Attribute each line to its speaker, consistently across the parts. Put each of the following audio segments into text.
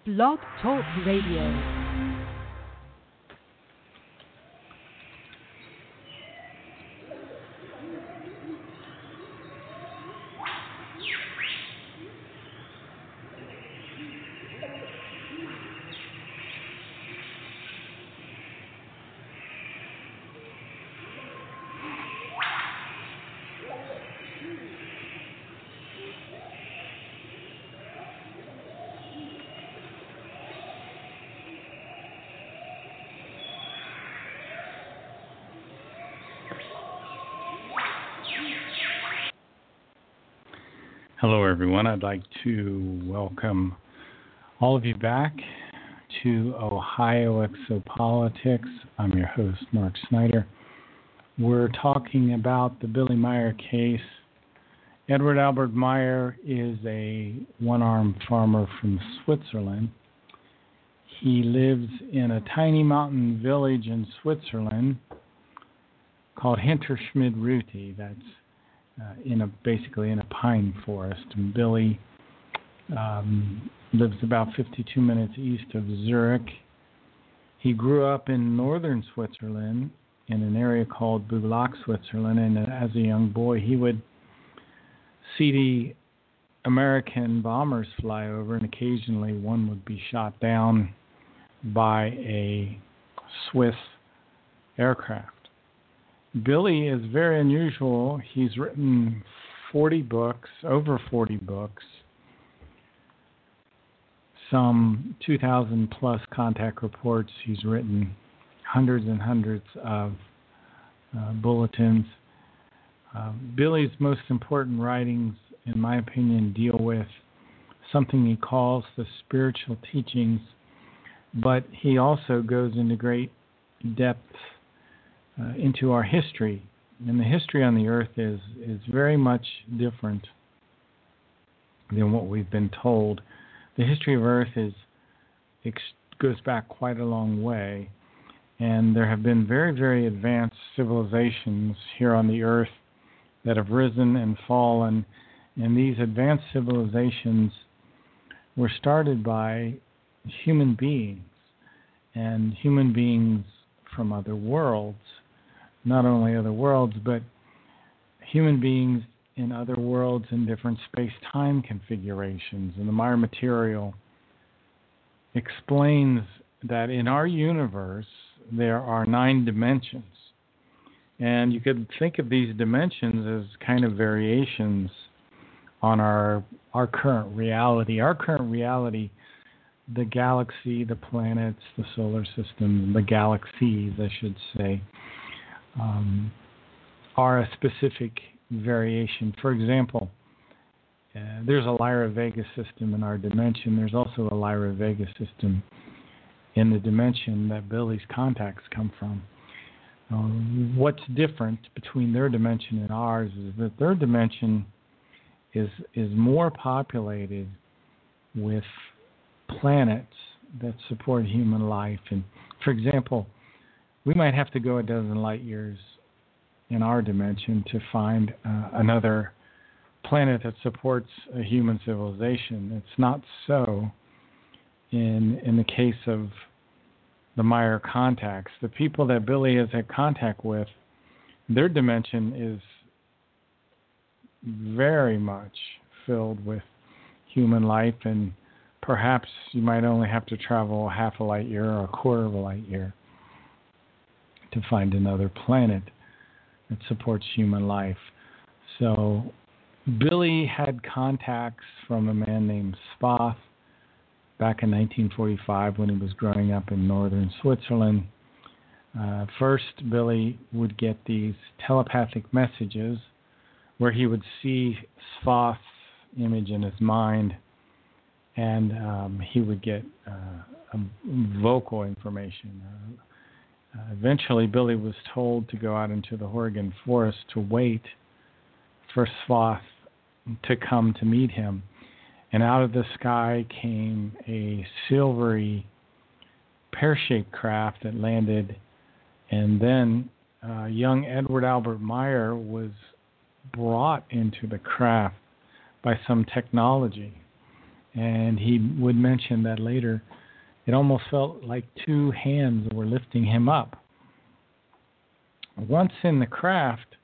Speaker 1: Blog Talk Radio.
Speaker 2: Hello, everyone. I'd like to welcome all of you back to Ohio Exopolitics. I'm your host, Mark Snyder. We're talking about the Billy Meier case. Edward Albert Meier is a one-armed farmer from Switzerland. He lives in a tiny mountain village in Switzerland called Hinterschmid-Ruti. That's basically in a pine forest. And Billy lives about 52 minutes east of Zurich. He grew up in northern Switzerland in an area called Bublak, Switzerland, and as a young boy he would see the American bombers fly over, and occasionally one would be shot down by a Swiss aircraft. Billy is very unusual. He's written 40 books, over 40 books, some 2,000 plus contact reports. He's written hundreds and hundreds of bulletins. Billy's most important writings, in my opinion, deal with something he calls the spiritual teachings, but he also goes into great depth into our history. And the history on the earth is very much different than what we've been told. The history of earth goes back quite a long way, and there have been very, very advanced civilizations here on the earth that have risen and fallen, and these advanced civilizations were started by human beings, and human beings from other worlds. Not only other worlds, but human beings in other worlds in different space-time configurations. And the Meier material explains that in our universe there are 9 dimensions. And you could think of these dimensions as kind of variations on our current reality. Our current reality, the galaxy, the planets, the solar system, the galaxies, I should say, are a specific variation. For example, there's a Lyra Vega system in our dimension. There's also a Lyra Vega system in the dimension that Billy's contacts come from. What's different between their dimension and ours is that their dimension is more populated with planets that support human life. And for example, we might have to go a dozen light years in our dimension to find another planet that supports a human civilization. It's not so in the case of the Meier contacts. The people that Billy has had contact with, their dimension is very much filled with human life, and perhaps you might only have to travel half a light year or a quarter of a light year to find another planet that supports human life. So Billy had contacts from a man named Spath back in 1945 when he was growing up in northern Switzerland. First, Billy would get these telepathic messages where he would see Spath's image in his mind, and he would get vocal information. Eventually, Billy was told to go out into the Oregon forest to wait for Spath to come to meet him. And out of the sky came a silvery pear-shaped craft that landed, and then young Edward Albert Meier was brought into the craft by some technology. And he would mention that later it almost felt like two hands were lifting him up. Once in the craft,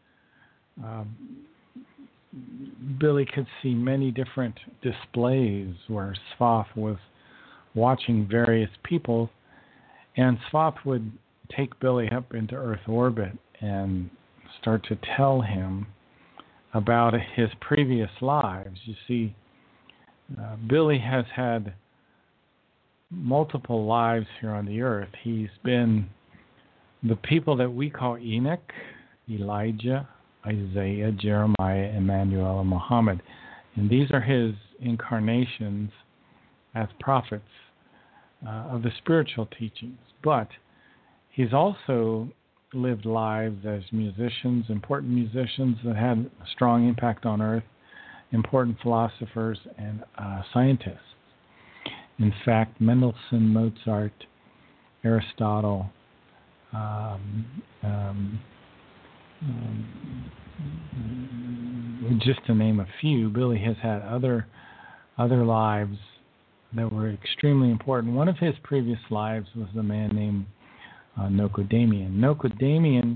Speaker 2: Billy could see many different displays where Svath was watching various people, and Svath would take Billy up into Earth orbit and start to tell him about his previous lives. You see, Billy has had multiple lives here on the earth. He's been the people that we call Enoch, Elijah, Isaiah, Jeremiah, Emmanuel, and Muhammad. And these are his incarnations as prophets of the spiritual teachings. But he's also lived lives as musicians, important musicians that had a strong impact on earth, important philosophers, and scientists. In fact, Mendelssohn, Mozart, Aristotle, just to name a few. Billy has had other lives that were extremely important. One of his previous lives was a man named Nocodamian. Nocodamian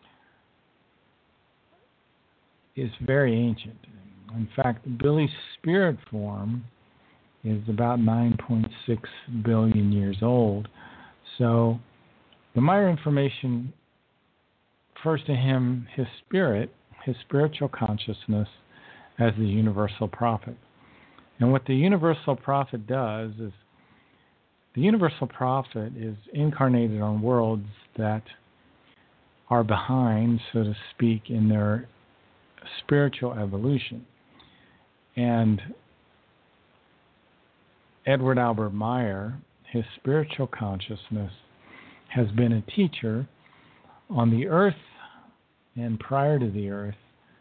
Speaker 2: is very ancient. In fact, Billy's spirit form is about 9.6 billion years old. So the Maya information refers to him, his spirit, his spiritual consciousness, as the universal prophet. And what the universal prophet does is the universal prophet is incarnated on worlds that are behind, so to speak, in their spiritual evolution. And Edward Albert Meyer, his spiritual consciousness, has been a teacher on the earth and prior to the earth,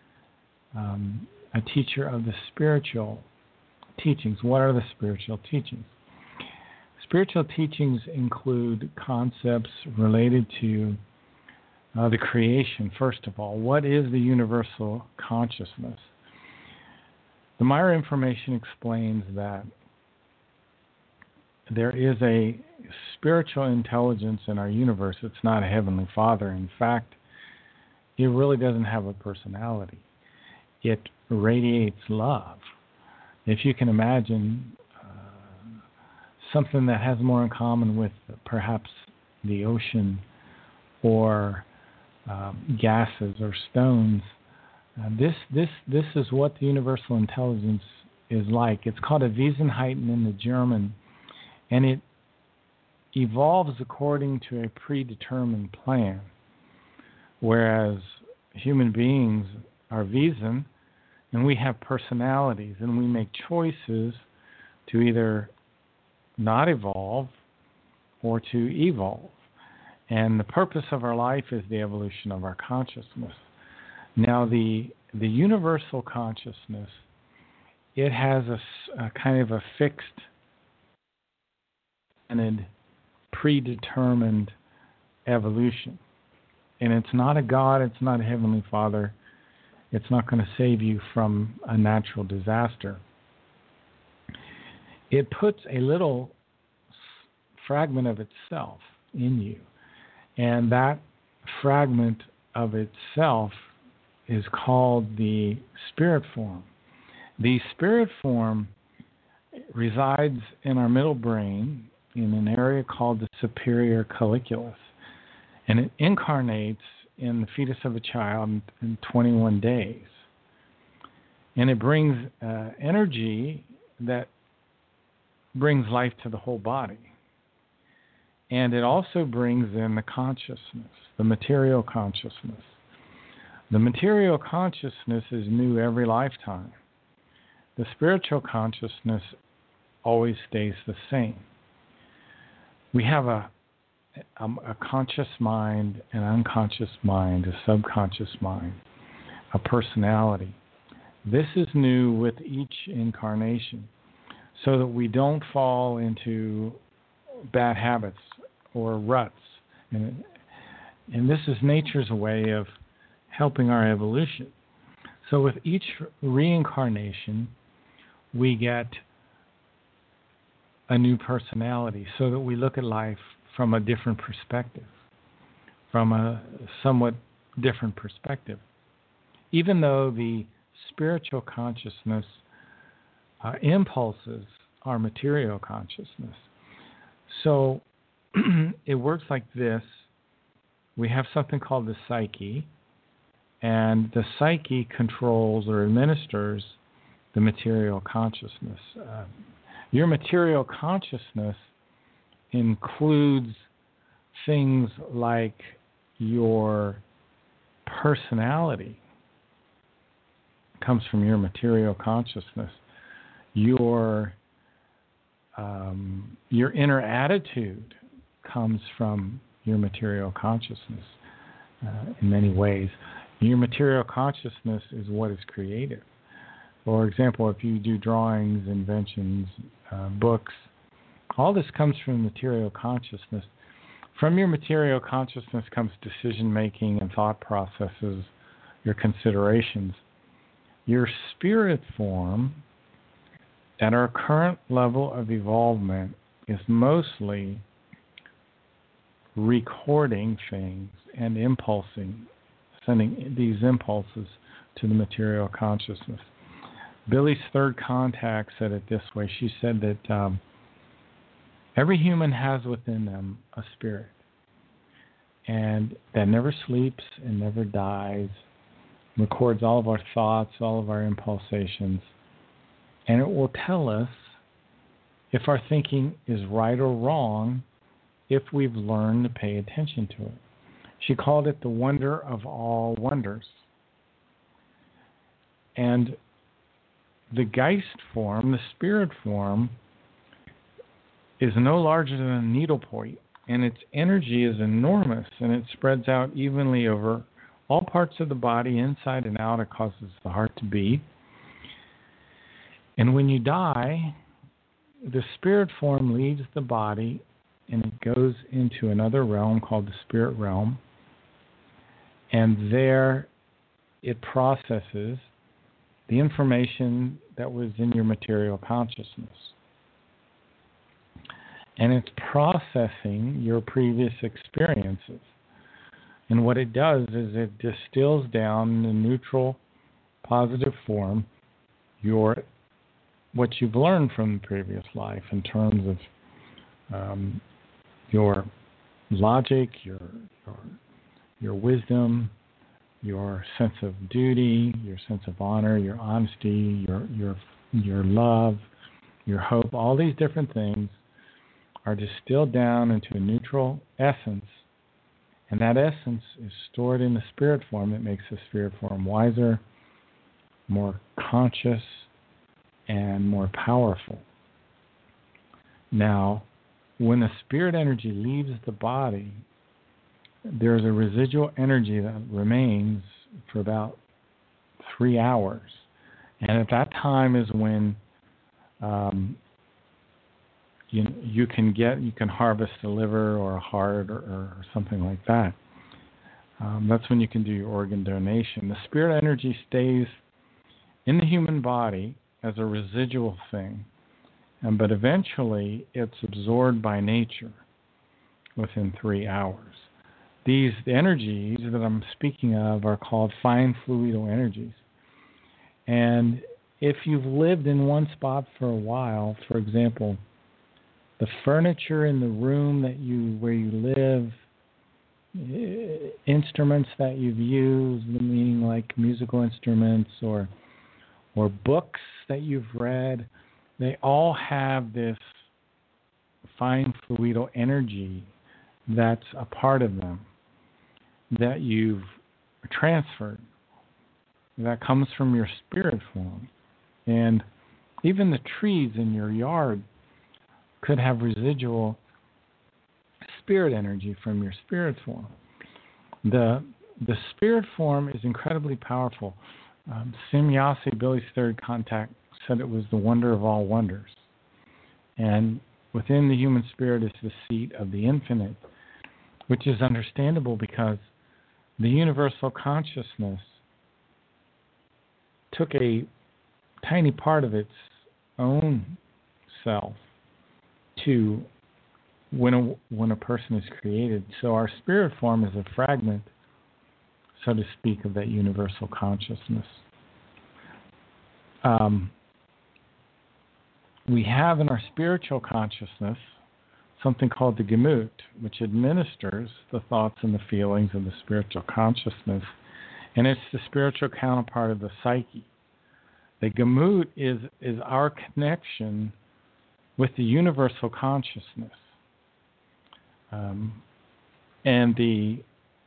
Speaker 2: a teacher of the spiritual teachings. What are the spiritual teachings? Spiritual teachings include concepts related to the creation, first of all. What is the universal consciousness? The Meyer information explains that there is a spiritual intelligence in our universe. It's not a heavenly Father. In fact, it really doesn't have a personality. It radiates love. If you can imagine something that has more in common with perhaps the ocean or gases or stones, this is what the universal intelligence is like. It's called a Wesenheiten in the German, and it evolves according to a predetermined plan, whereas human beings are Wesen, and we have personalities, and we make choices to either not evolve or to evolve. And the purpose of our life is the evolution of our consciousness. Now, the universal consciousness, it has a kind of a fixed and predetermined evolution. And it's not a God, it's not a Heavenly Father. It's not going to save you from a natural disaster. It puts a little fragment of itself in you. And that fragment of itself is called the spirit form. The spirit form resides in our middle brain in an area called the superior colliculus. And it incarnates in the fetus of a child in 21 days. And it brings energy that brings life to the whole body. And it also brings in the consciousness, the material consciousness. The material consciousness is new every lifetime. The spiritual consciousness always stays the same. We have a conscious mind, an unconscious mind, a subconscious mind, a personality. This is new with each incarnation so that we don't fall into bad habits or ruts. And this is nature's way of helping our evolution. So with each reincarnation, we get a new personality so that we look at life from a different perspective, from a somewhat different perspective. Even though the spiritual consciousness impulses are material consciousness. So it works like this. We have something called the psyche, and the psyche controls or administers the material consciousness. Your material consciousness includes things like your personality comes from your material consciousness. Your inner attitude comes from your material consciousness in many ways. Your material consciousness is what is creative. For example, if you do drawings, inventions, books, all this comes from material consciousness. From your material consciousness comes decision making and thought processes, your considerations. Your spirit form, at our current level of evolvement, is mostly recording things and impulsing, sending these impulses to the material consciousness. Billy's third contact said it this way. She said that every human has within them a spirit, and that never sleeps and never dies, records all of our thoughts, all of our impulsations, and it will tell us if our thinking is right or wrong if we've learned to pay attention to it. She called it the wonder of all wonders. And the Geist form, the spirit form, is no larger than a needlepoint, and its energy is enormous, and it spreads out evenly over all parts of the body, inside and out. It causes the heart to beat. And when you die, the spirit form leaves the body, and it goes into another realm called the spirit realm, and there it processes the information that was in your material consciousness. And it's processing your previous experiences. And what it does is it distills down in a neutral, positive form what you've learned from the previous life in terms of your logic, your wisdom, your sense of duty, your sense of honor, your honesty, your love, your hope. All these different things are distilled down into a neutral essence, and that essence is stored in the spirit form. It makes the spirit form wiser, more conscious, and more powerful. Now, when the spirit energy leaves the body, there's a residual energy that remains for about 3 hours. And at that time is when you can harvest a liver or a heart or something like that. That's when you can do your organ donation. The spirit energy stays in the human body as a residual thing, but eventually it's absorbed by nature within 3 hours. The energies that I'm speaking of are called fine fluidal energies. And if you've lived in one spot for a while, for example, the furniture in the room where you live, instruments that you've used, meaning like musical instruments or books that you've read, they all have this fine fluidal energy that's a part of them that you've transferred, that comes from your spirit form. And even the trees in your yard could have residual spirit energy from your spirit form. The spirit form is incredibly powerful. Semjase, Billy's third contact, said it was the wonder of all wonders. And within the human spirit is the seat of the infinite, which is understandable because the universal consciousness took a tiny part of its own self into when a person is created. So our spirit form is a fragment, so to speak, of that universal consciousness. We have in our spiritual consciousness something called the Gemut, which administers the thoughts and the feelings of the spiritual consciousness, and it's the spiritual counterpart of the psyche. The Gemut is our connection with the universal consciousness. And the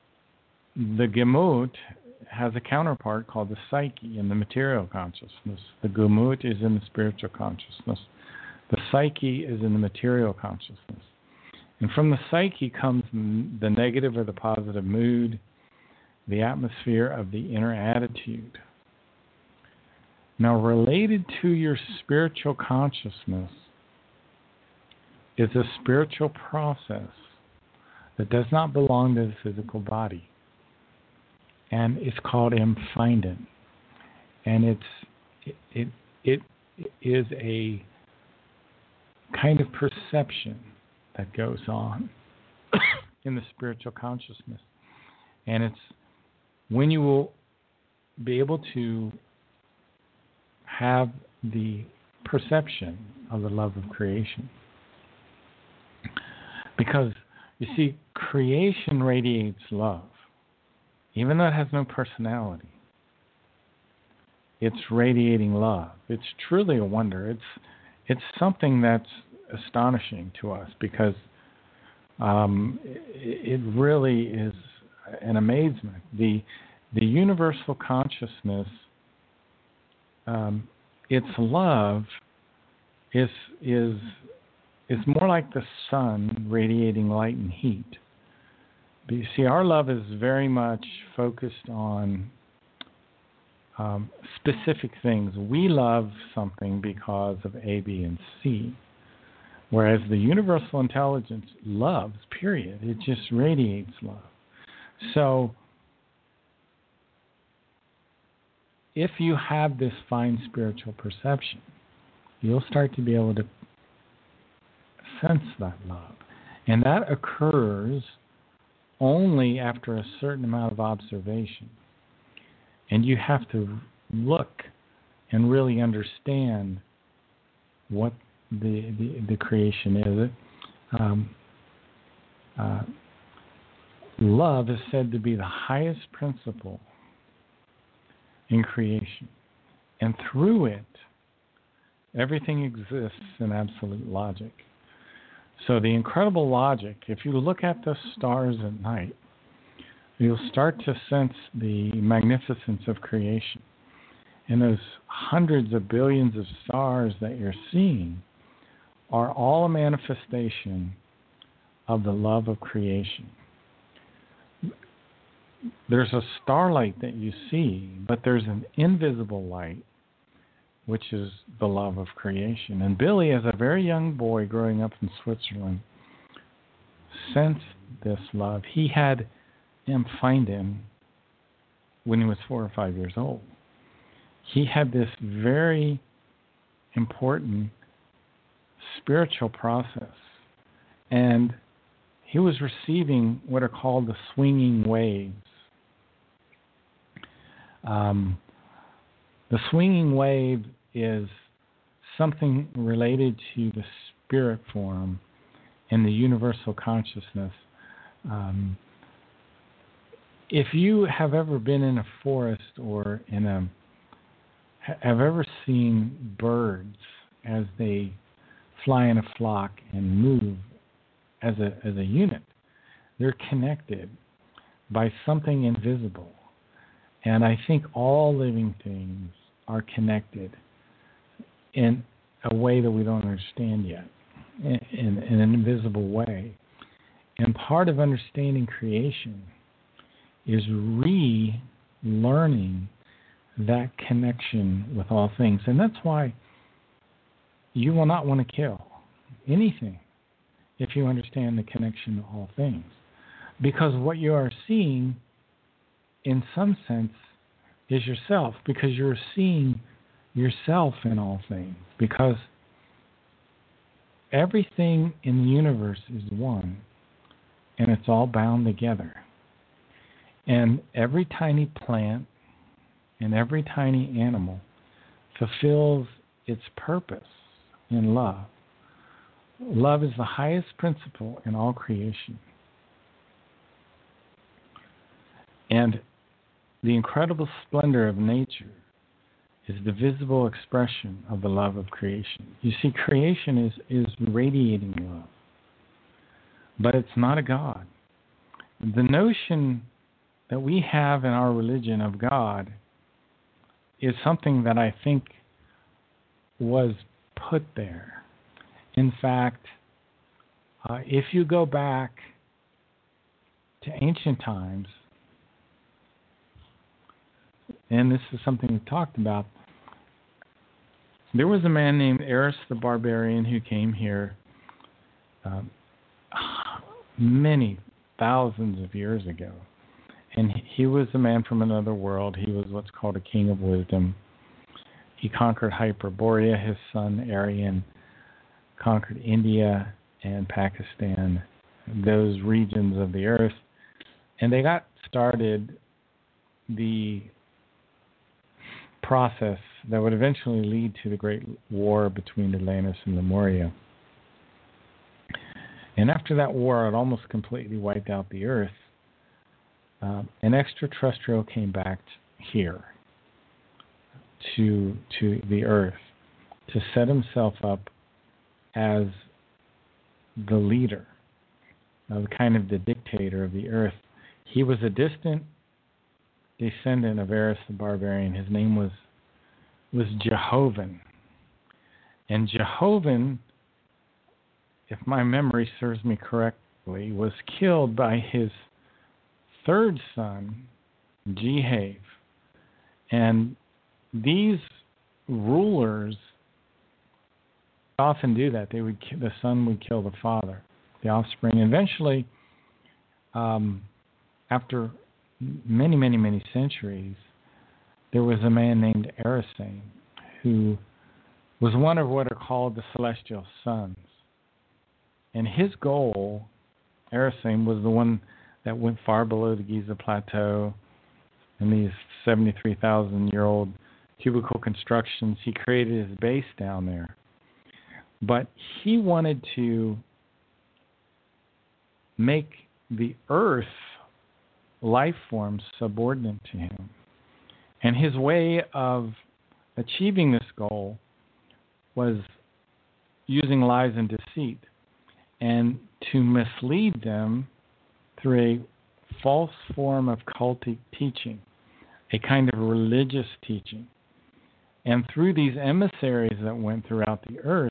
Speaker 2: Gemut has a counterpart called the psyche in the material consciousness. The Gemut is in the spiritual consciousness. The psyche is in the material consciousness. And from the psyche comes the negative or the positive mood, the atmosphere of the inner attitude. Now, related to your spiritual consciousness is a spiritual process that does not belong to the physical body. And it's called Empfinden. And it is a kind of perception that goes on in the spiritual consciousness. And it's when you will be able to have the perception of the love of creation. Because, you see, creation radiates love. Even though it has no personality, it's radiating love. It's truly a wonder. It's something that's astonishing to us because it really is an amazement. The universal consciousness, its love is more like the sun radiating light and heat. But you see, our love is very much focused on specific things. We love something because of A, B, and C, whereas the universal intelligence loves, period. It just radiates love. So if you have this fine spiritual perception, you'll start to be able to sense that love. And that occurs only after a certain amount of observation. And you have to look and really understand what the creation is. Love is said to be the highest principle in creation. And through it, everything exists in absolute logic. So the incredible logic, if you look at the stars at night, you'll start to sense the magnificence of creation. And those hundreds of billions of stars that you're seeing are all a manifestation of the love of creation. There's a starlight that you see, but there's an invisible light, which is the love of creation. And Billy, as a very young boy growing up in Switzerland, sensed this love. He had Empfinden when he was 4 or 5 years old. He had this very important spiritual process. And he was receiving what are called the swinging waves. The swinging wave is something related to the spirit form and the universal consciousness. If you have ever been in a forest or have ever seen birds as they fly in a flock and move as a unit, they're connected by something invisible. And I think all living things are connected in a way that we don't understand yet, in an invisible way. And part of understanding creation is relearning that connection with all things. And that's why you will not want to kill anything if you understand the connection to all things. Because what you are seeing, in some sense, is yourself, because you're seeing yourself in all things. Because everything in the universe is one, and it's all bound together. And every tiny plant and every tiny animal fulfills its purpose in love. Love is the highest principle in all creation. And the incredible splendor of nature is the visible expression of the love of creation. You see, creation is radiating love, but it's not a God. The notion that we have in our religion of God is something that I think was put there. In fact, if you go back to ancient times, and this is something we talked about, there was a man named Eris the Barbarian who came here many thousands of years ago. And he was a man from another world. He was what's called a king of wisdom. He conquered Hyperborea. His son Arian conquered India and Pakistan, those regions of the earth. And they got started the process that would eventually lead to the great war between Atlantis and Lemuria. And after that war, it almost completely wiped out the earth. An extraterrestrial came back here to the earth to set himself up as the leader, kind of the dictator of the earth. He was a distant descendant of Eris the Barbarian. His name was Jehovan. And Jehovan, if my memory serves me correctly, was killed by his third son, Jehav. And these rulers often do that. The son would kill the father, the offspring. Eventually, after many, many, many centuries, there was a man named Erisane who was one of what are called the celestial sons. And his goal, Erisane, was the one that went far below the Giza Plateau and these 73,000-year-old cubicle constructions. He created his base down there. But he wanted to make the earth life forms subordinate to him. And his way of achieving this goal was using lies and deceit and to mislead them through a false form of cultic teaching, a kind of religious teaching. And through these emissaries that went throughout the earth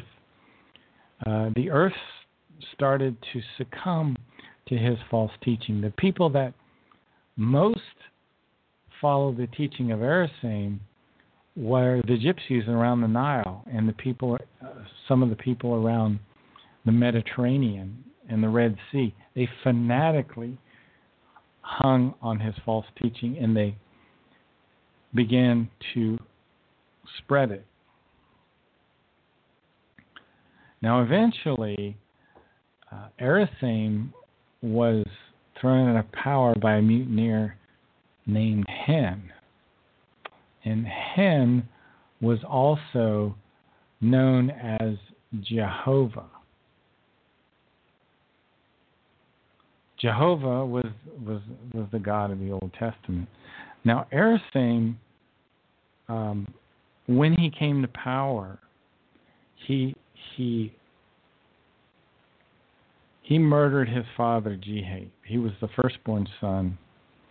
Speaker 2: started to succumb to his false teaching. The people that most followed the teaching of Erisane were the gypsies around the Nile and the people, some of the people around the Mediterranean and the Red Sea. They fanatically hung on his false teaching, and they began to spread it. Now, eventually, Erisane was thrown out of power by a mutineer named Hen. And Hen was also known as Jehovah. Jehovah was the God of the Old Testament. Now, Erisane, when he came to power, he murdered his father, Jehav. He was the firstborn son.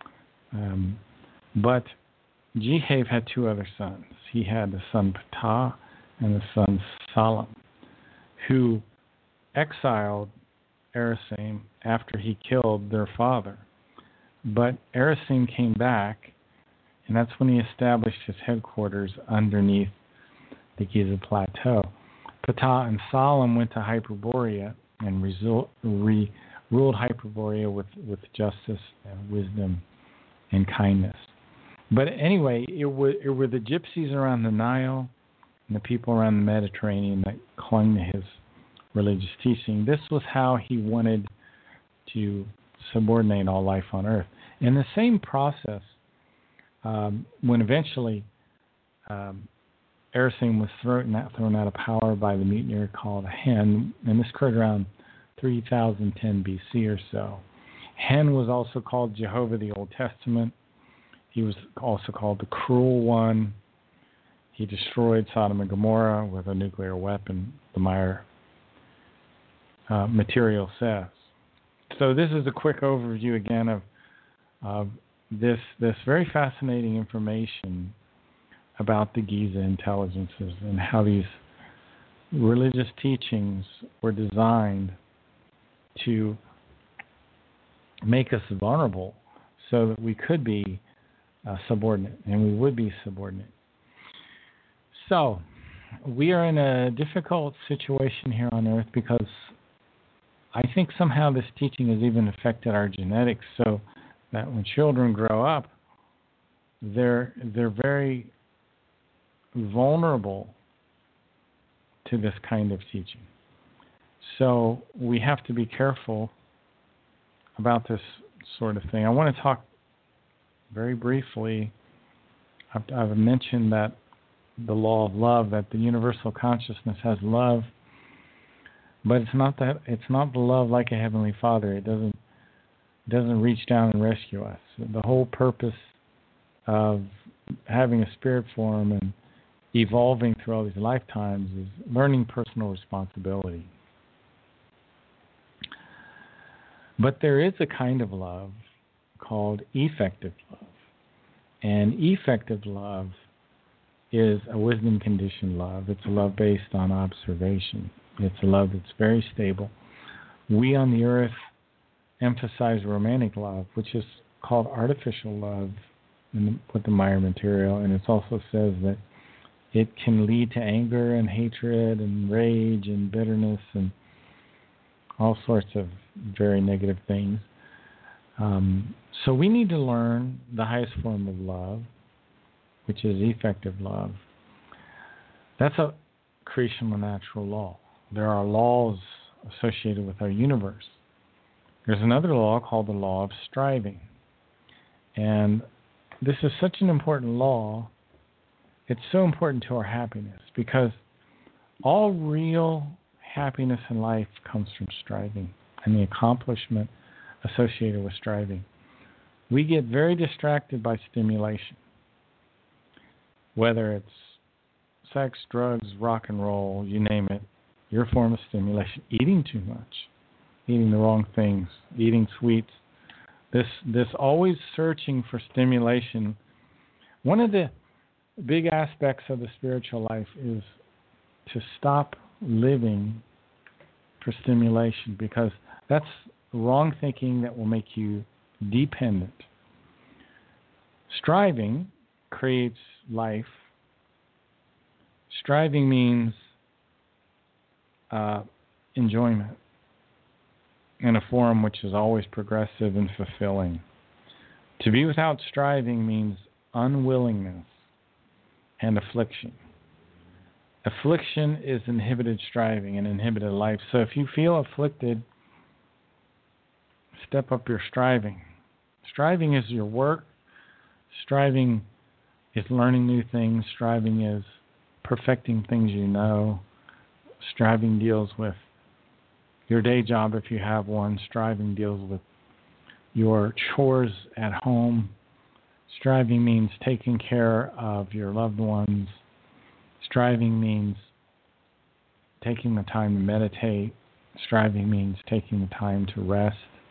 Speaker 2: But Jehav had two other sons. He had the son Ptah and the son Salam, who exiled Erisane after he killed their father. But Erisane came back, and that's when he established his headquarters underneath the Giza Plateau. Ptah and Salam went to Hyperborea and ruled Hyperborea with justice and wisdom and kindness. But anyway, it were the gypsies around the Nile and the people around the Mediterranean that clung to his religious teaching. This was how he wanted to subordinate all life on earth. In the same process, when eventually Erising was thrown out of power by the mutineer called Hen, and this occurred around 3010 BC or so. Hen was also called Jehovah of the Old Testament. He was also called the Cruel One. He destroyed Sodom and Gomorrah with a nuclear weapon, the Meyer material says. So this is a quick overview again of this very fascinating information about the Giza intelligences and how these religious teachings were designed to make us vulnerable so that we could be subordinate, and we would be subordinate. So we are in a difficult situation here on Earth because I think somehow this teaching has even affected our genetics, so that when children grow up, they're very vulnerable to this kind of teaching. So we have to be careful about this sort of thing. I want to talk very briefly. I've mentioned that the law of love, that the universal consciousness has love, but it's not the love like a heavenly Father. It doesn't reach down and rescue us. The whole purpose of having a spirit form and evolving through all these lifetimes is learning personal responsibility. But there is a kind of love called effective love. And effective love is a wisdom conditioned love. It's a love based on observation. It's a love that's very stable. We on the earth emphasize romantic love, which is called artificial love with the Meyer material, and it also says that it can lead to anger and hatred and rage and bitterness and all sorts of very negative things. So we need to learn the highest form of love, which is effective love. That's a creational natural law. There are laws associated with our universe. There's another law called the law of striving. And this is such an important law. It's so important to our happiness because all real happiness in life comes from striving and the accomplishment associated with striving. We get very distracted by stimulation, whether it's sex, drugs, rock and roll, you name it, your form of stimulation, eating too much, eating the wrong things, eating sweets, this always searching for stimulation. One of the big aspects of the spiritual life is to stop living for stimulation, because that's wrong thinking that will make you dependent. Striving creates life. Striving means enjoyment in a form which is always progressive and fulfilling. To be without striving means unwillingness and affliction. Affliction is inhibited striving and inhibited life. So if you feel afflicted, step up your striving. Striving is your work. Striving is learning new things. Striving is perfecting things you know. Striving deals with your day job if you have one. Striving deals with your chores at home. Striving means taking care of your loved ones. Striving means taking the time to meditate. Striving means taking the time to rest.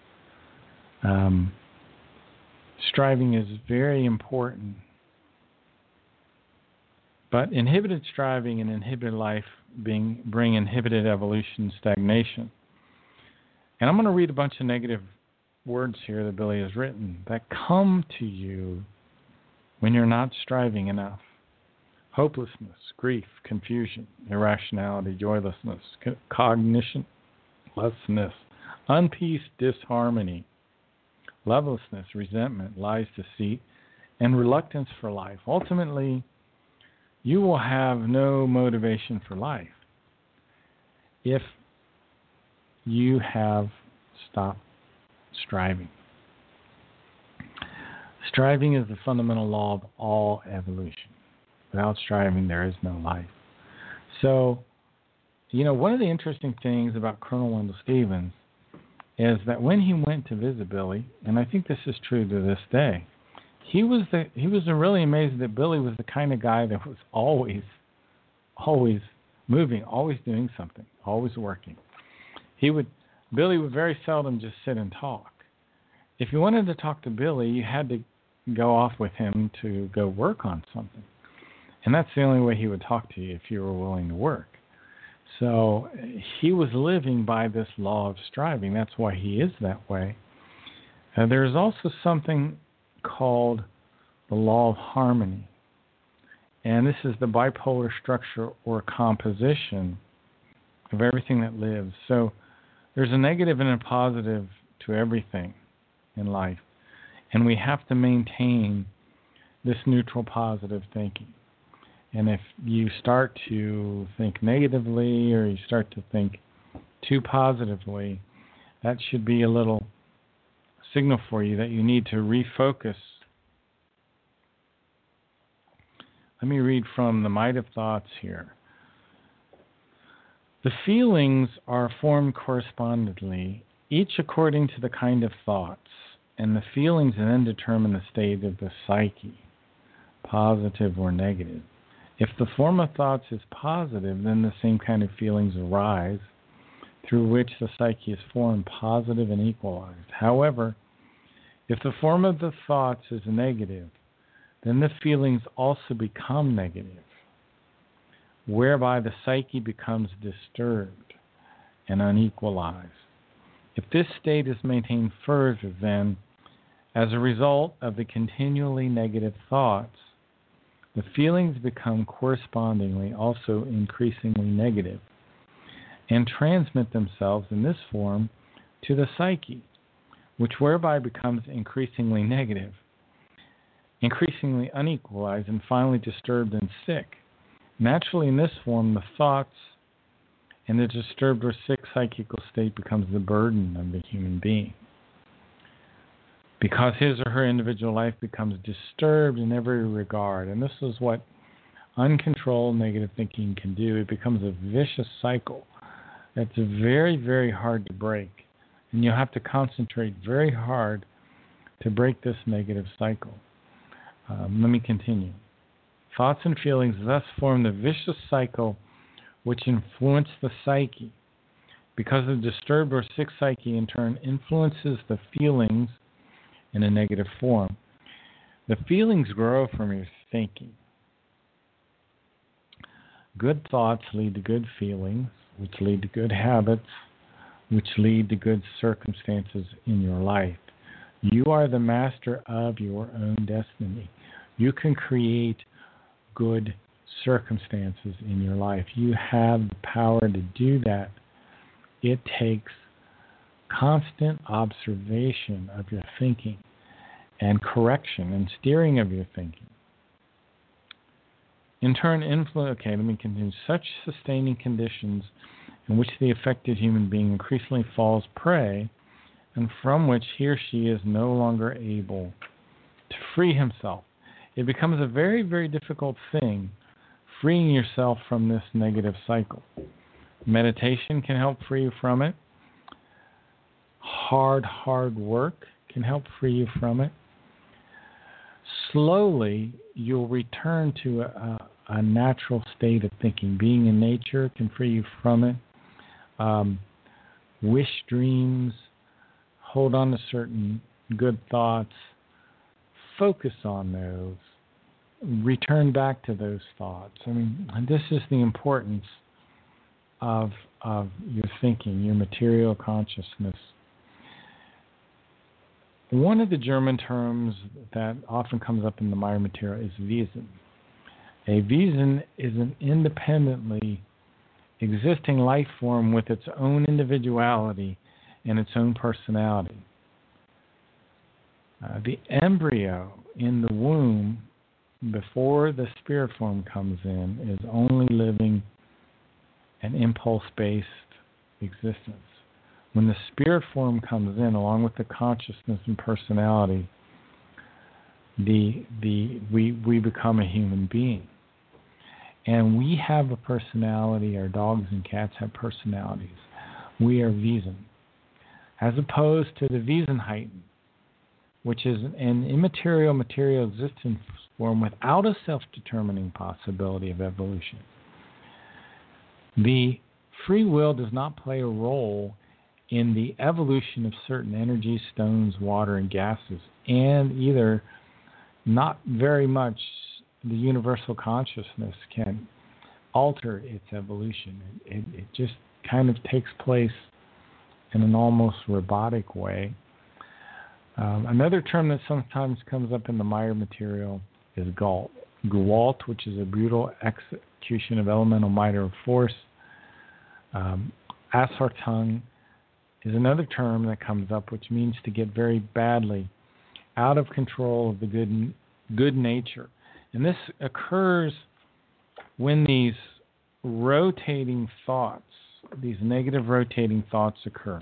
Speaker 2: Striving is very important. But inhibited striving and inhibited life bring inhibited evolution, stagnation. And I'm going to read a bunch of negative words here that Billy has written that come to you when you're not striving enough. Hopelessness, grief, confusion, irrationality, joylessness, cognitionlessness, unpeace, disharmony, lovelessness, resentment, lies, deceit, and reluctance for life. Ultimately, you will have no motivation for life. If you have stopped striving. Striving is the fundamental law of all evolution. Without striving, there is no life. So, one of the interesting things about Colonel Wendell Stevens is that when he went to visit Billy, and I think this is true to this day, he was really amazed that Billy was the kind of guy that was always moving, always doing something, always working. Billy would very seldom just sit and talk. If you wanted to talk to Billy, you had to go off with him to go work on something. And that's the only way he would talk to you, if you were willing to work. So he was living by this law of striving. That's why he is that way. There is also something called the law of harmony. And this is the bipolar structure or composition of everything that lives. So there's a negative and a positive to everything in life. And we have to maintain this neutral positive thinking. And if you start to think negatively or you start to think too positively, that should be a little signal for you that you need to refocus. Let me read from the Might of Thoughts here. The feelings are formed correspondingly, each according to the kind of thoughts, and the feelings then determine the state of the psyche, positive or negative. If the form of thoughts is positive, then the same kind of feelings arise through which the psyche is formed, positive and equalized. However, if the form of the thoughts is negative, then the feelings also become negative, whereby the psyche becomes disturbed and unequalized. If this state is maintained further, then, as a result of the continually negative thoughts, the feelings become correspondingly also increasingly negative and transmit themselves in this form to the psyche, which whereby becomes increasingly negative, increasingly unequalized, and finally disturbed and sick. Naturally, in this form, the thoughts and the disturbed or sick psychical state becomes the burden of the human being, because his or her individual life becomes disturbed in every regard. And this is what uncontrolled negative thinking can do. It becomes a vicious cycle that's very, very hard to break. And you have to concentrate very hard to break this negative cycle. Let me continue. Thoughts and feelings thus form the vicious cycle which influence the psyche, because the disturbed or sick psyche in turn influences the feelings in a negative form. The feelings grow from your thinking. Good thoughts lead to good feelings, which lead to good habits, which lead to good circumstances in your life. You are the master of your own destiny. You can create good circumstances in your life. You have the power to do that. It takes constant observation of your thinking and correction and steering of your thinking. In turn, let me continue. Such sustaining conditions in which the affected human being increasingly falls prey, and from which he or she is no longer able to free himself. It becomes a very, very difficult thing freeing yourself from this negative cycle. Meditation can help free you from it. Hard work can help free you from it. Slowly, you'll return to a natural state of thinking. Being in nature can free you from it. Wish dreams, hold on to certain good thoughts, focus on those, return back to those thoughts. I mean, this is the importance of your thinking, your material consciousness. One of the German terms that often comes up in the Meyer material is Wesen. A Wesen is an independently existing life form with its own individuality and its own personality. The embryo in the womb, before the spirit form comes in, is only living an impulse-based existence. When the spirit form comes in, along with the consciousness and personality, we become a human being. And we have a personality. Our dogs and cats have personalities. We are Wesen, as opposed to the Wesenheiten, which is an immaterial material existence form without a self-determining possibility of evolution. The free will does not play a role in the evolution of certain energies, stones, water, and gases, and either not very much the universal consciousness can alter its evolution. It just kind of takes place in an almost robotic way. Another term that sometimes comes up in the Maya material is Galt. Gewalt, which is a brutal execution of elemental might or force. Asartung is another term that comes up, which means to get very badly out of control of the good nature. And this occurs when these rotating thoughts, these negative rotating thoughts occur.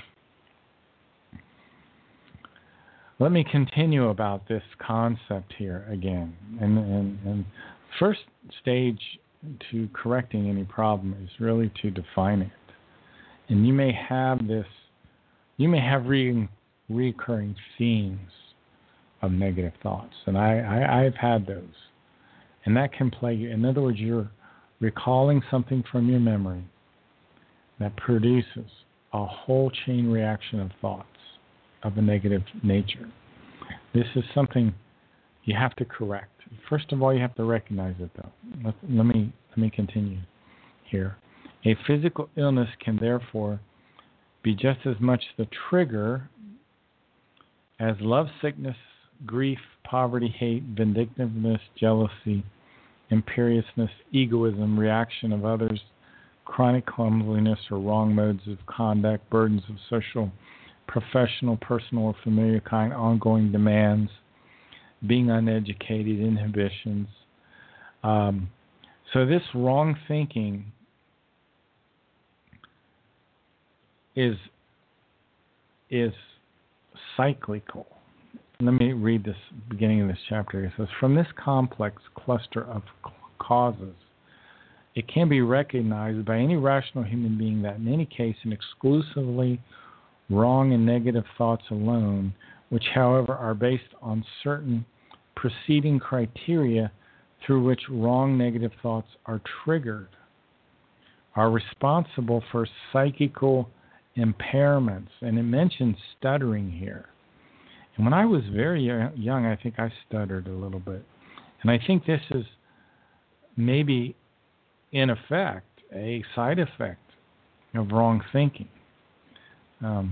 Speaker 2: Let me continue about this concept here again. And first stage to correcting any problem is really to define it. And you may have recurring themes of negative thoughts. And I've had those. And that can plague you. In other words, you're recalling something from your memory that produces a whole chain reaction of thoughts of a negative nature. This is something you have to correct. First of all, you have to recognize it, though. Let me continue here. A physical illness can therefore be just as much the trigger as love sickness, grief, poverty, hate, vindictiveness, jealousy, imperiousness, egoism, reaction of others, chronic clumsiness or wrong modes of conduct, burdens of social, professional, personal, or familiar kind, ongoing demands, being uneducated, inhibitions. So this wrong thinking is cyclical. Let me read this beginning of this chapter. It says, from this complex cluster of causes, it can be recognized by any rational human being that in any case an exclusively wrong and negative thoughts alone, which however are based on certain preceding criteria through which wrong negative thoughts are triggered, are responsible for psychical impairments. And it mentions stuttering here. And when I was very young, I think I stuttered a little bit. And I think this is maybe, in effect, a side effect of wrong thinking. Let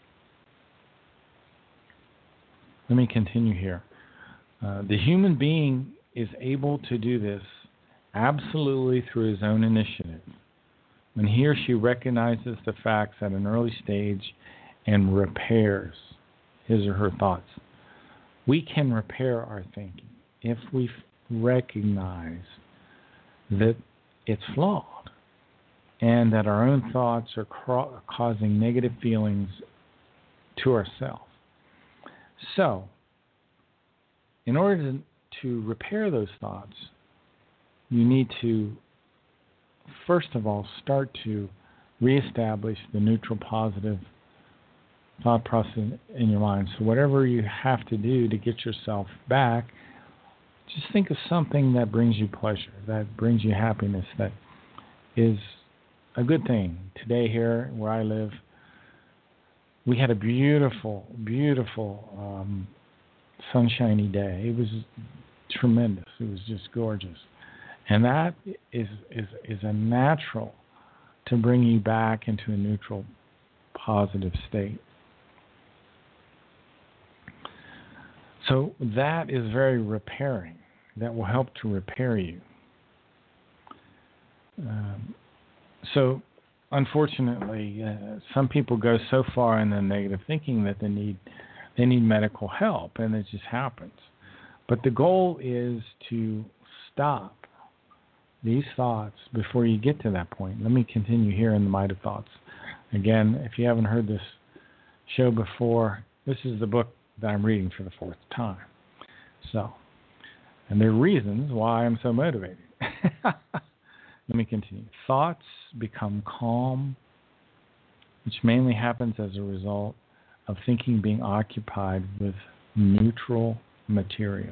Speaker 2: me continue here. The human being is able to do this absolutely through his own initiative, when he or she recognizes the facts at an early stage and repairs his or her thoughts. We can repair our thinking if we recognize that it's flawed and that our own thoughts are causing negative feelings to ourselves. So, in order to repair those thoughts, you need to, first of all, start to reestablish the neutral, positive thought process in your mind. So whatever you have to do to get yourself back, just think of something that brings you pleasure, that brings you happiness, that is a good thing. Today here where I live, we had a beautiful, beautiful sunshiny day. It was tremendous. It was just gorgeous. And that is a natural to bring you back into a neutral, positive state. So that is very repairing. That will help to repair you. So, unfortunately, some people go so far in the negative thinking that they need medical help, and it just happens. But the goal is to stop these thoughts before you get to that point. Let me continue here in the Might of Thoughts. Again, if you haven't heard this show before, this is the book that I'm reading for the fourth time. So, and there are reasons why I'm so motivated. Let me continue. Thoughts become calm, which mainly happens as a result of thinking being occupied with neutral material.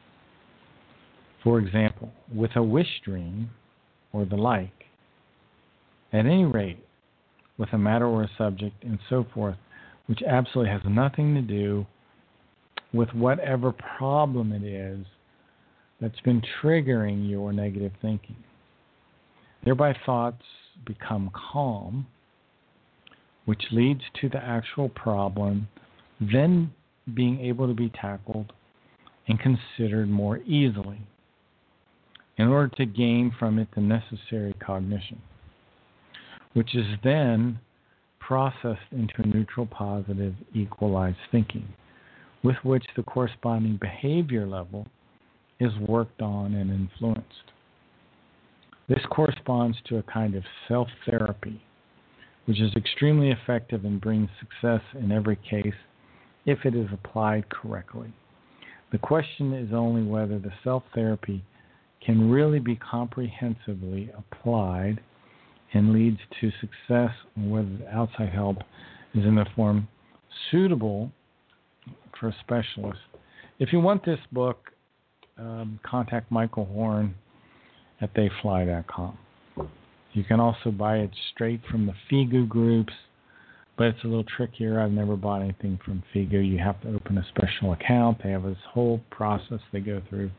Speaker 2: For example, with a wish dream or the like, at any rate, with a matter or a subject and so forth, which absolutely has nothing to do with whatever problem it is that's been triggering your negative thinking. Thereby thoughts become calm, which leads to the actual problem then being able to be tackled and considered more easily in order to gain from it the necessary cognition, which is then processed into a neutral, positive, equalized thinking, with which the corresponding behavior level is worked on and influenced. This corresponds to a kind of self-therapy, which is extremely effective and brings success in every case if it is applied correctly. The question is only whether the self-therapy can really be comprehensively applied and leads to success, and whether the outside help is in a form suitable for a specialist. If you want this book, contact Michael Horn at theyfly.com. You can also buy it straight from the Figu groups, but it's a little trickier. I've never bought anything from Figu. You have to open a special account. They have this whole process they go through.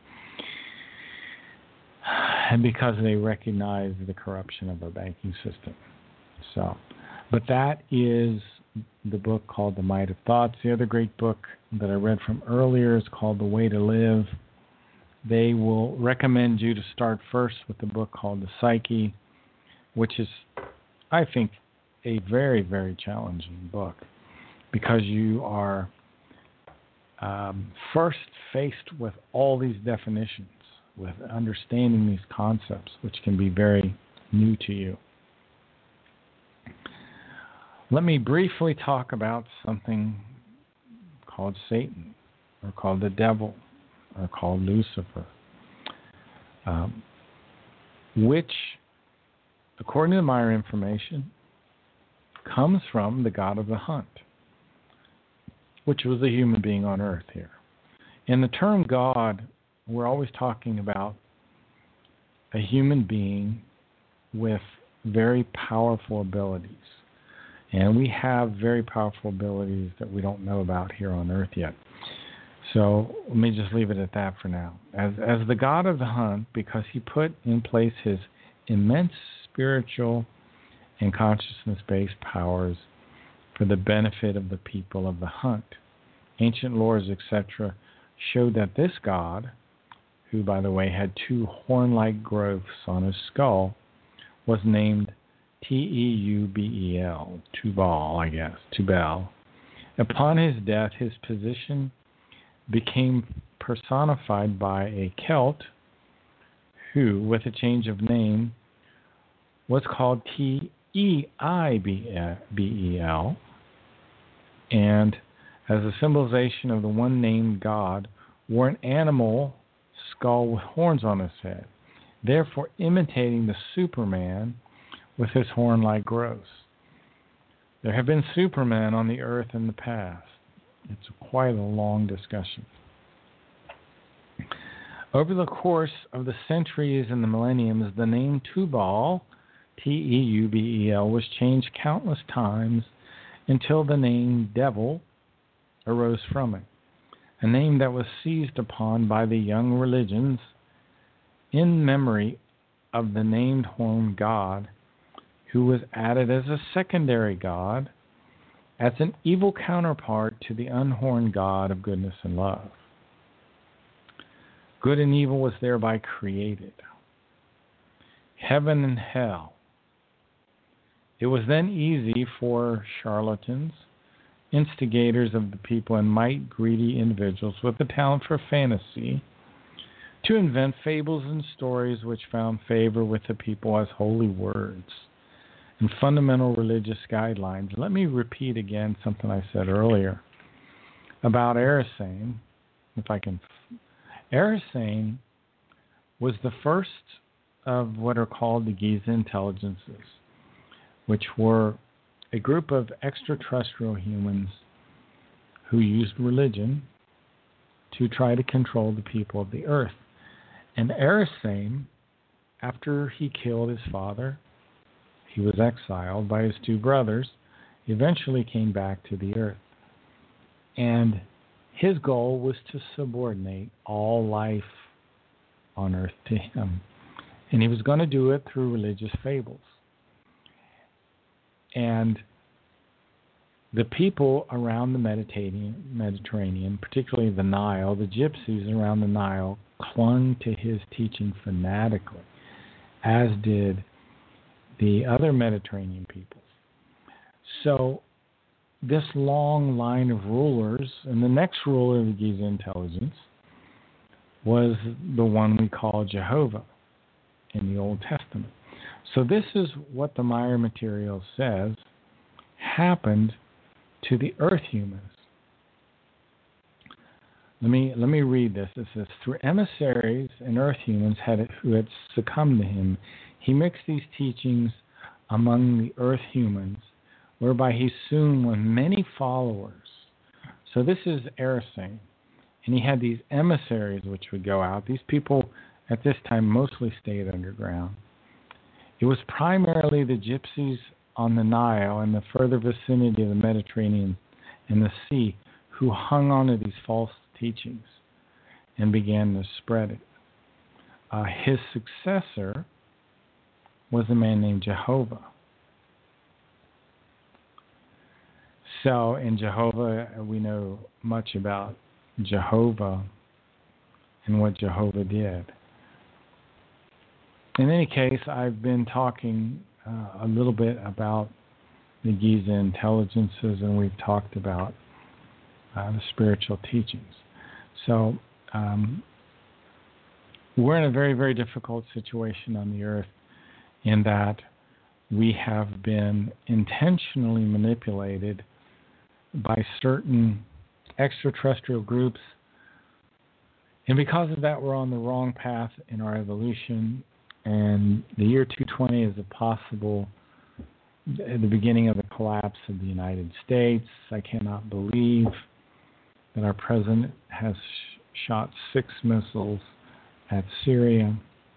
Speaker 2: And because they recognize the corruption of our banking system. So, but that is the book called The Might of Thoughts. The other great book that I read from earlier is called The Way to Live. They will recommend you to start first with the book called The Psyche, which is, I think, a very, very challenging book because you are first faced with all these definitions, with understanding these concepts, which can be very new to you. Let me briefly talk about something called Satan, or called the devil, or called Lucifer, which, according to my information, comes from the god of the hunt, which was a human being on earth here. In the term God, we're always talking about a human being with very powerful abilities. And we have very powerful abilities that we don't know about here on earth yet. So let me just leave it at that for now. As the god of the hunt, because he put in place his immense spiritual and consciousness-based powers for the benefit of the people of the hunt. Ancient lores, etc., showed that this god, who, by the way, had two horn-like growths on his skull, was named Teubel, Tubal, I guess, Tubal. Upon his death, his position became personified by a Celt who, with a change of name, was called Teibel, and as a symbolization of the one named God, wore an animal skull with horns on his head, therefore imitating the Superman with his horn-like growths. There have been Supermen on the earth in the past. It's quite a long discussion. Over the course of the centuries and the millenniums, the name Tubal, Teubel, was changed countless times until the name Devil arose from it, a name that was seized upon by the young religions in memory of the named horned god, who was added as a secondary god, as an evil counterpart to the unhorned god of goodness and love. Good and evil was thereby created. Heaven and hell. It was then easy for charlatans, instigators of the people, and might-greedy individuals with a talent for fantasy to invent fables and stories which found favor with the people as holy words, and fundamental religious guidelines. Let me repeat again something I said earlier about Erisane, if I can. Erisane was the first of what are called the Giza intelligences, which were a group of extraterrestrial humans who used religion to try to control the people of the earth. And Erisane, after he killed his father, he was exiled by his two brothers, eventually came back to the earth. And his goal was to subordinate all life on earth to him. And he was going to do it through religious fables. And the people around the Mediterranean, particularly the Nile, the gypsies around the Nile, clung to his teaching fanatically, as did the other Mediterranean peoples. So this long line of rulers, and the next ruler of the Giza intelligence was the one we call Jehovah in the Old Testament. So this is what the Maya material says happened to the earth humans. Let me read this. It says, through emissaries and earth humans who had succumbed to him, he mixed these teachings among the earth humans, whereby he soon won many followers. So this is Erisane. And he had these emissaries which would go out. These people at this time mostly stayed underground. It was primarily the gypsies on the Nile and the further vicinity of the Mediterranean and the sea who hung on to these false teachings and began to spread it. His successor was a man named Jehovah. So in Jehovah, we know much about Jehovah and what Jehovah did. In any case, I've been talking a little bit about the Giza intelligences, and we've talked about the spiritual teachings. So we're in a very, very difficult situation on the earth in that we have been intentionally manipulated by certain extraterrestrial groups. And because of that, we're on the wrong path in our evolution. And the year 220 is the beginning of the collapse of the United States. I cannot believe that our president has shot 6 missiles at Syria,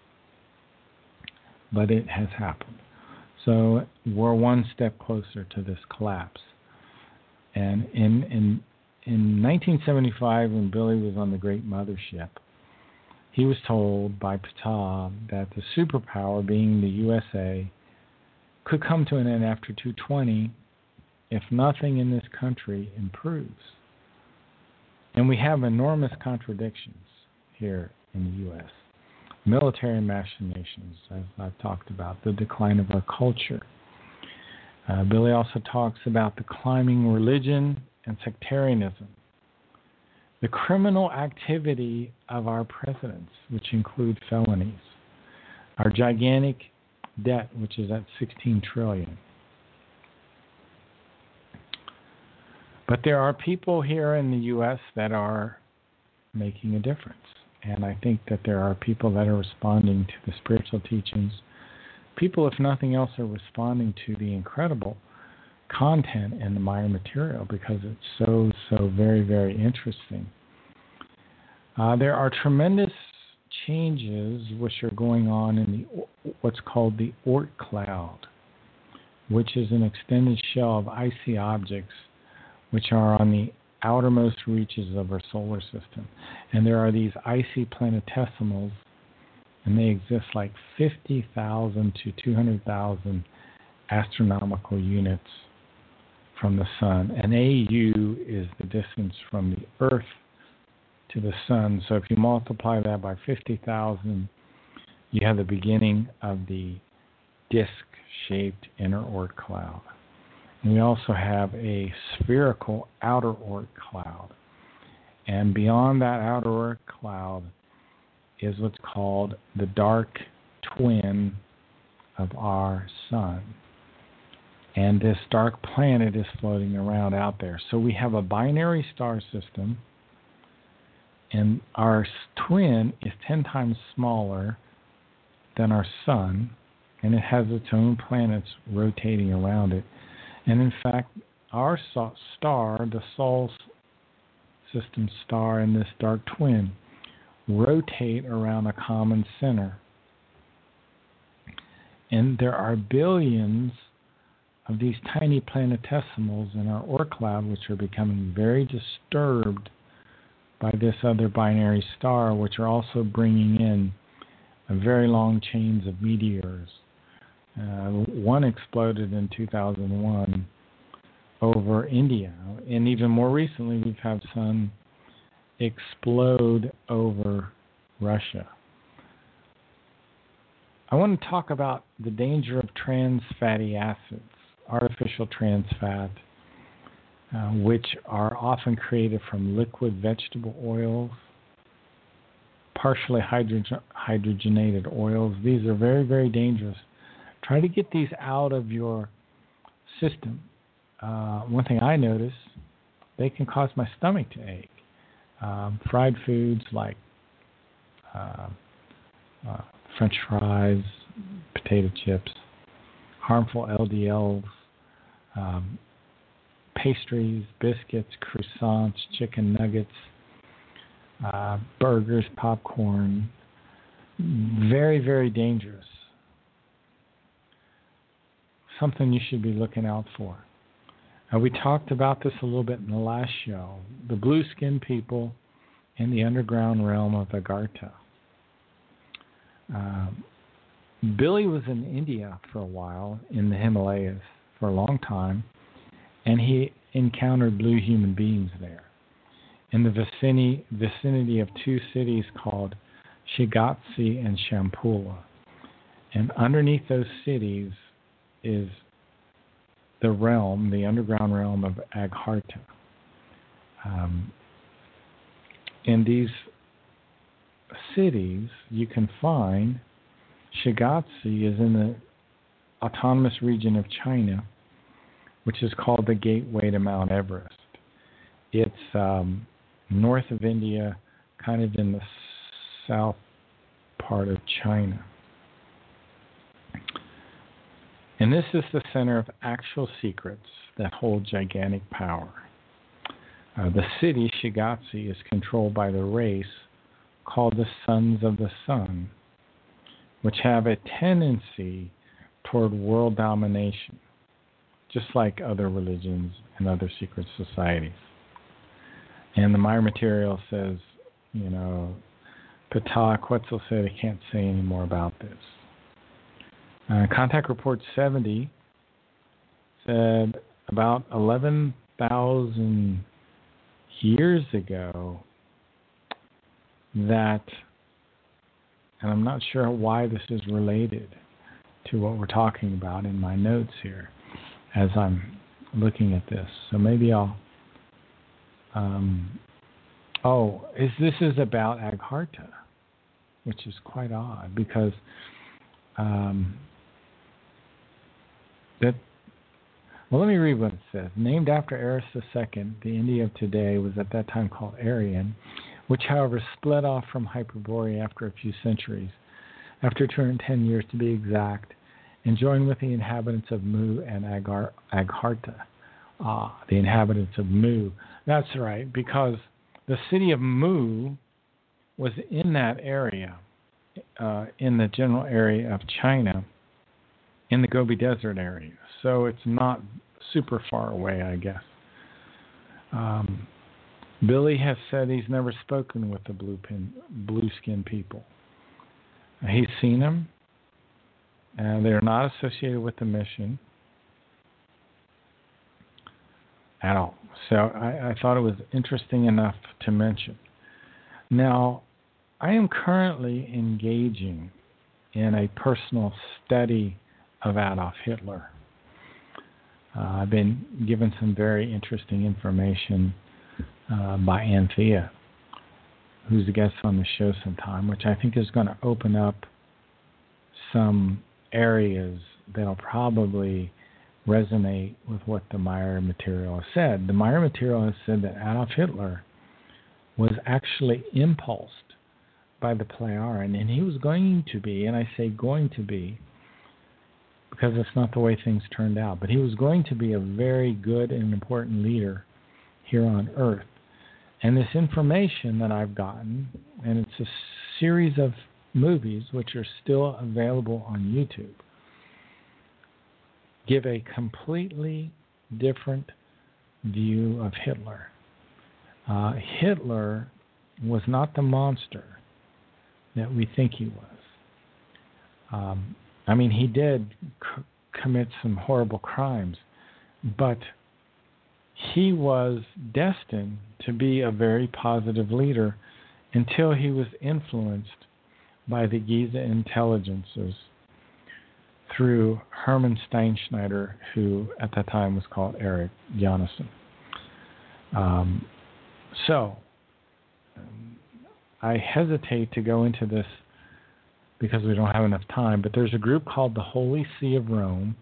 Speaker 2: but it has happened. So we're one step closer to this collapse. And in 1975, when Billy was on the Great Mothership, he was told by Ptah that the superpower, being the USA, could come to an end after 220 if nothing in this country improves. And we have enormous contradictions here in the U.S. Military machinations, as I've talked about, the decline of our culture. Billy also talks about the climbing religion and sectarianism. The criminal activity of our presidents, which include felonies. Our gigantic debt, which is at $16 trillion. But there are people here in the U.S. that are making a difference. And I think that there are people that are responding to the spiritual teachings. People, if nothing else, are responding to the incredible content in the Maya material because it's so very, very interesting. There are tremendous changes which are going on in what's called the Oort cloud, which is an extended shell of icy objects which are on the outermost reaches of our solar system. And there are these icy planetesimals, and they exist like 50,000 to 200,000 astronomical units from the sun. And AU is the distance from the Earth to the sun. So if you multiply that by 50,000, you have the beginning of the disk-shaped inner Oort cloud. And we also have a spherical outer Oort cloud. And beyond that outer Oort cloud is what's called the dark twin of our sun. And this dark planet is floating around out there. So we have a binary star system, and our twin is 10 times smaller than our sun, and it has its own planets rotating around it. And in fact, our star, the Sol system star, and this dark twin rotate around a common center. And there are billions of these tiny planetesimals in our Oort cloud, which are becoming very disturbed by this other binary star, which are also bringing in very long chains of meteors. One exploded in 2001 over India, and even more recently we've had some explode over Russia. I want to talk about the danger of trans fatty acids, artificial trans fat, which are often created from liquid vegetable oils, partially hydrogenated oils. These are very, very dangerous. Try to get these out of your system. One thing I notice, they can cause my stomach to ache. Fried foods like French fries, potato chips, harmful LDLs, pastries, biscuits, croissants, chicken nuggets, burgers, popcorn. Very, very dangerous. Something you should be looking out for. We talked about this a little bit in the last show. The blue-skinned people in the underground realm of Agartha. Billy was in India for a while, in the Himalayas for a long time, and he encountered blue human beings there in the vicinity of two cities called Shigatse and Shampula. And underneath those cities is the realm, the underground realm of Agartha. In these cities, you can find Shigatse is in the autonomous region of China, which is called the gateway to Mount Everest. It's north of India, kind of in the south part of China. And this is the center of actual secrets that hold gigantic power. The city, Shigatse, is controlled by the race called the Sons of the Sun, which have a tendency toward world domination, just like other religions and other secret societies. And the Maya material says, Ptah Quetzal said he can't say any more about this. Contact Report 70 said about 11,000 years ago that, and I'm not sure why this is related to what we're talking about in my notes here as I'm looking at this. So maybe I'll, this is about Agartha, which is quite odd because let me read what it says. Named after Eris II, the India of today was at that time called Aryan, which, however, split off from Hyperborea after a few centuries, after 210 years to be exact, and joined with the inhabitants of Mu and Agartha. The inhabitants of Mu. That's right, because the city of Mu was in that area, in the general area of China, in the Gobi Desert area. So it's not super far away, I guess. Billy has said he's never spoken with the blue-skinned people. He's seen them, and they're not associated with the mission at all. So I thought it was interesting enough to mention. Now, I am currently engaging in a personal study of Adolf Hitler. I've been given some very interesting information by Anthea, who's a guest on the show sometime, which I think is going to open up some areas that'll probably resonate with what the Meyer material has said. The Meyer material has said that Adolf Hitler was actually impulsed by the Plejaren, and he was going to be, and I say going to be, because it's not the way things turned out, but he was going to be a very good and important leader here on Earth. And this information that I've gotten, and it's a series of movies which are still available on YouTube, give a completely different view of Hitler. Hitler was not the monster that we think he was. I mean, he did commit some horrible crimes, but he was destined to be a very positive leader until he was influenced by the Giza intelligences through Hermann Steinschneider, who at that time was called Eric Jonasson. I hesitate to go into this because we don't have enough time, but there's a group called the Holy See of Rome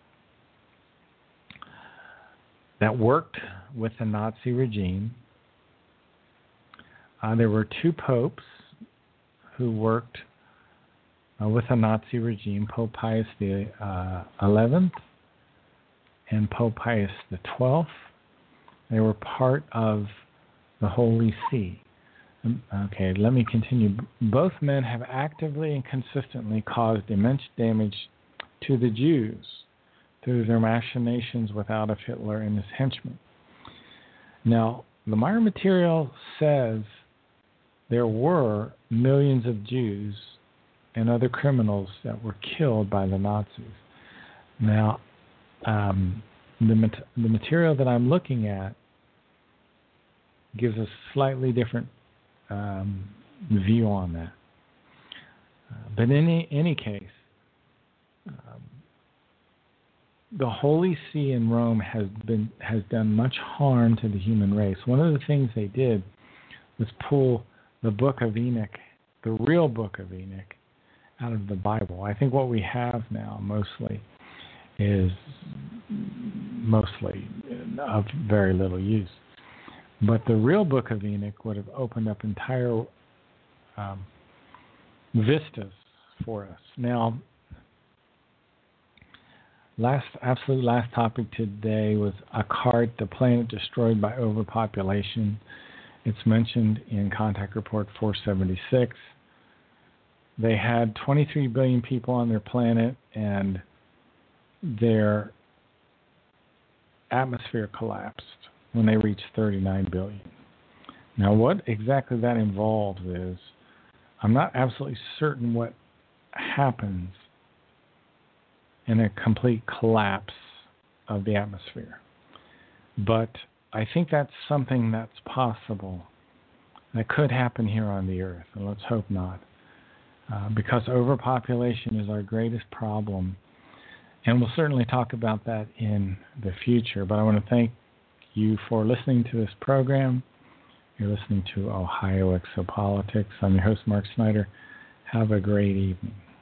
Speaker 2: that worked with the Nazi regime. There were two popes who worked with the Nazi regime, Pope Pius XI and Pope Pius XII. They were part of the Holy See. Okay, let me continue. Both men have actively and consistently caused immense damage to the Jews through their machinations with Adolf Hitler and his henchmen. Now, the Meyer material says there were millions of Jews and other criminals that were killed by the Nazis. Now, the material that I'm looking at gives a slightly different view on that. But in any case, the Holy See in Rome has done much harm to the human race. One of the things they did was pull the Book of Enoch, the real Book of Enoch, out of the Bible. I think what we have now mostly is of very little use. But the real Book of Enoch would have opened up entire vistas for us. Now, absolute last topic today was Akart, the planet destroyed by overpopulation. It's mentioned in Contact Report 476. They had 23 billion people on their planet, and their atmosphere collapsed when they reached 39 billion. Now, what exactly that involves is, I'm not absolutely certain what happens in a complete collapse of the atmosphere. But I think that's something that's possible. That could happen here on the Earth, and let's hope not. Because overpopulation is our greatest problem. And we'll certainly talk about that in the future. But I want to thank you for listening to this program. You're listening to Ohio Exopolitics. I'm your host, Mark Snyder. Have a great evening.